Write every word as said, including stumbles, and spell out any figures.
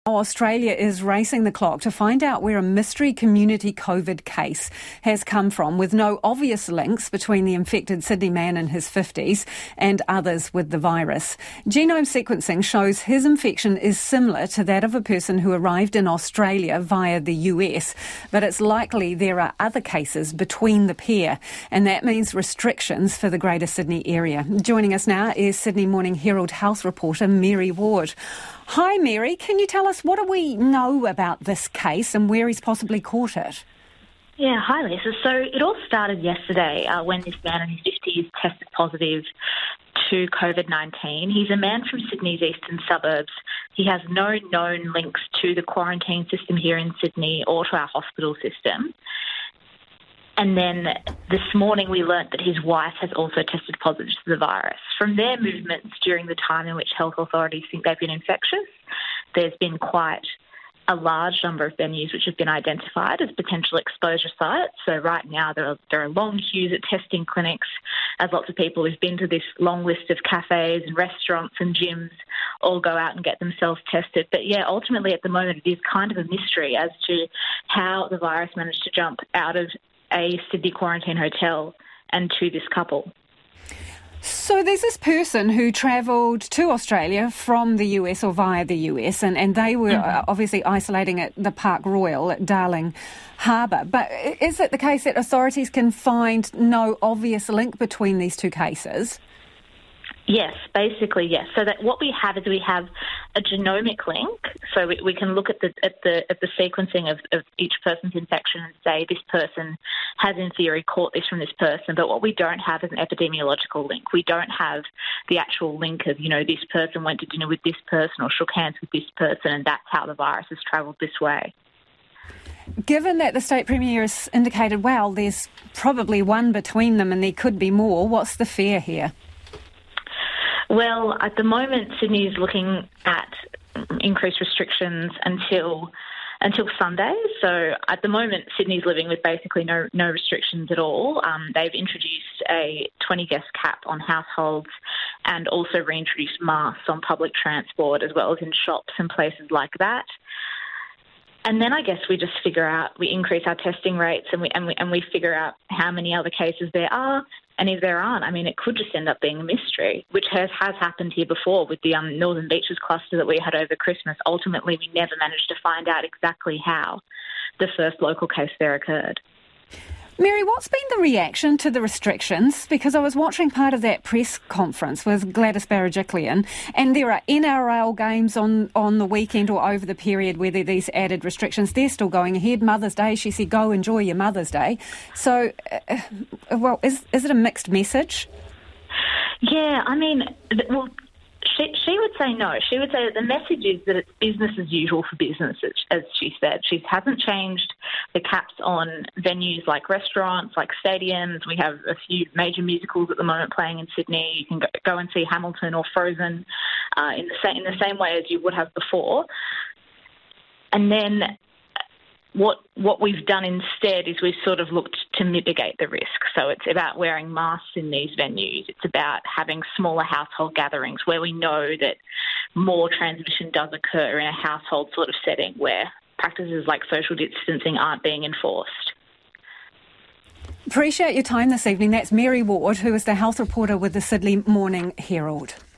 Australia is racing the clock to find out where a mystery community COVID case has come from, with no obvious links between the infected Sydney man in his fifties and others with the virus. Genome sequencing shows his infection is similar to that of a person who arrived in Australia via the U S, but it's likely there are other cases between the pair, and that means restrictions for the Greater Sydney area. Joining us now is Sydney Morning Herald health reporter Mary Ward. Hi Mary, can you tell us what do we know about this case and where he's possibly caught it? Yeah, hi Lisa. So it all started yesterday uh, when this man in his fifties tested positive to COVID nineteen. He's a man from Sydney's eastern suburbs. He has no known links to the quarantine system here in Sydney or to our hospital system. And then this morning we learnt that his wife has also tested positive to the virus. From their movements during the time in which health authorities think they've been infectious, there's been quite a large number of venues which have been identified as potential exposure sites. So right now there are, there are long queues at testing clinics as lots of people who've been to this long list of cafes and restaurants and gyms all go out and get themselves tested. But yeah, ultimately at the moment it is kind of a mystery as to how the virus managed to jump out of a Sydney quarantine hotel and to this couple. So there's this person who travelled to Australia from the U S or via the U S, and, and they were mm-hmm. obviously isolating at the Park Royal at Darling Harbour. But is it the case that authorities can find no obvious link between these two cases? Yes, basically, yes. So that what we have is we have a genomic link. So we, we can look at the at the at the sequencing of, of each person's infection and say this person has in theory caught this from this person. But what we don't have is an epidemiological link. We don't have the actual link of, you know, this person went to dinner with this person or shook hands with this person, and that's how the virus has travelled this way. Given that the State Premier has indicated, well, there's probably one between them and there could be more, what's the fear here? Well, at the moment, Sydney is looking at increased restrictions until until Sunday. So at the moment, Sydney's living with basically no no restrictions at all. Um, they've introduced a twenty guest cap on households and also reintroduced masks on public transport as well as in shops and places like that. And then I guess we just figure out, we increase our testing rates and we and we and we figure out how many other cases there are. And if there aren't, I mean, it could just end up being a mystery, which has, has happened here before with the um, Northern Beaches cluster that we had over Christmas. Ultimately, we never managed to find out exactly how the first local case there occurred. Mary, what's been the reaction to the restrictions? Because I was watching part of that press conference with Gladys Berejiklian, and there are N R L games on, on the weekend or over the period where there are these added restrictions. They're still going ahead. Mother's Day, she said, go enjoy your Mother's Day. So, uh, well, is is it a mixed message? Yeah, I mean, well, She, she would say no. She would say that the message is that it's business as usual for businesses, as she said. She hasn't changed the caps on venues like restaurants, like stadiums. We have a few major musicals at the moment playing in Sydney. You can go, go and see Hamilton or Frozen uh, in the same in the same way as you would have before. And then What what we've done instead is we've sort of looked to mitigate the risk. So it's about wearing masks in these venues. It's about having smaller household gatherings where we know that more transmission does occur in a household sort of setting where practices like social distancing aren't being enforced. Appreciate your time this evening. That's Mary Ward, who is the health reporter with the Sydney Morning Herald.